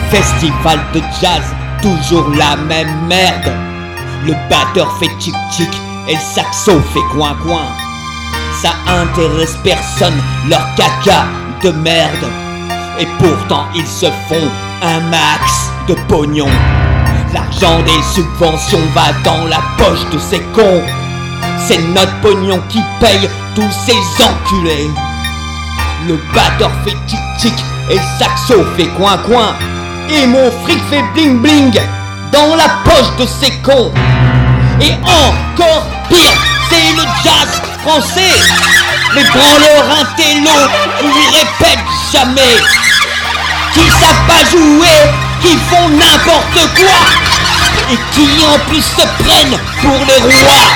Festival de jazz, toujours la même merde. Le batteur fait tic-tic et le saxo fait coin-coin. Ça intéresse personne, leur caca de merde. Et pourtant ils se font un max de pognon. L'argent des subventions va dans la poche de ces cons. C'est notre pognon qui paye tous ces enculés. Le batteur fait tic-tic et le saxo fait coin-coin. Et mon fric fait bling-bling dans la poche de ces cons. Et encore pire, c'est le jazz français. Les branleurs intellos qui lui répètent jamais, qui savent pas jouer, qui font n'importe quoi, et qui en plus se prennent pour les rois.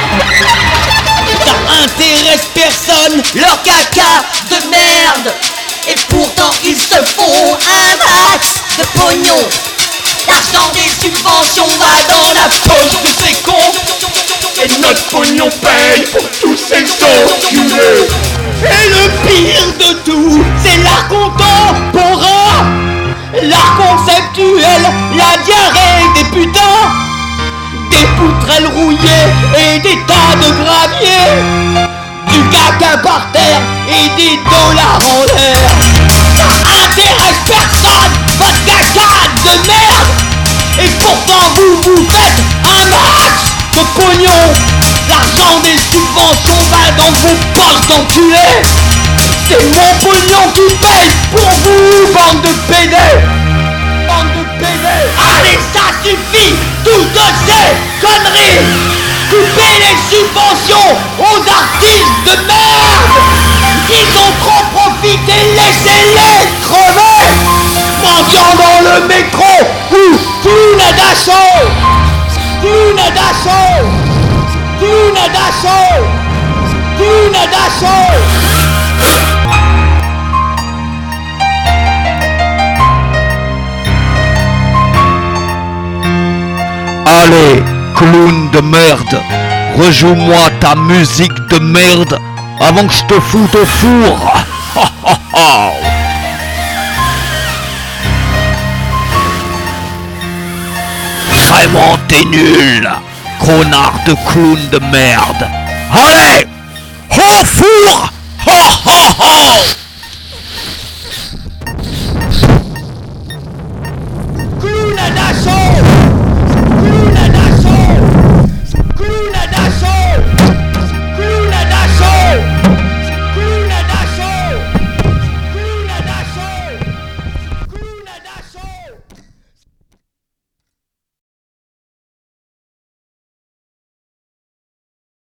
Ça intéresse personne, leur caca de merde. Et pourtant ils se font un max de pognon. L'argent des subventions va dans la poche de ces cons. Et notre pognon paye pour tous ces enculés. Et le pire de tout, c'est l'art contemporain, l'art conceptuel, la diarrhée des putains, des poutrelles rouillées et des tas de gravier, du caca par terre et des dollars en l'air. Ça intéresse personne, votre caca de merde. Et pourtant vous faites un max de pognon. L'argent des subventions va dans vos poches d'enculés. C'est mon pognon qui paye pour vous, bande de pédés. Bande de pédés. Allez, ça suffit, toutes ces conneries. Coupez les subventions aux artistes de merde. Ils ont trop profité, laissez-les crever. Mendiant dans le métro ou une d'assaut. Une d'assaut. Une d'assaut. Une d'assaut. Allez, clown de merde, rejoue-moi ta musique de merde avant que je te foute au four. Vraiment t'es nul, connard de clown de merde. Allez, au four.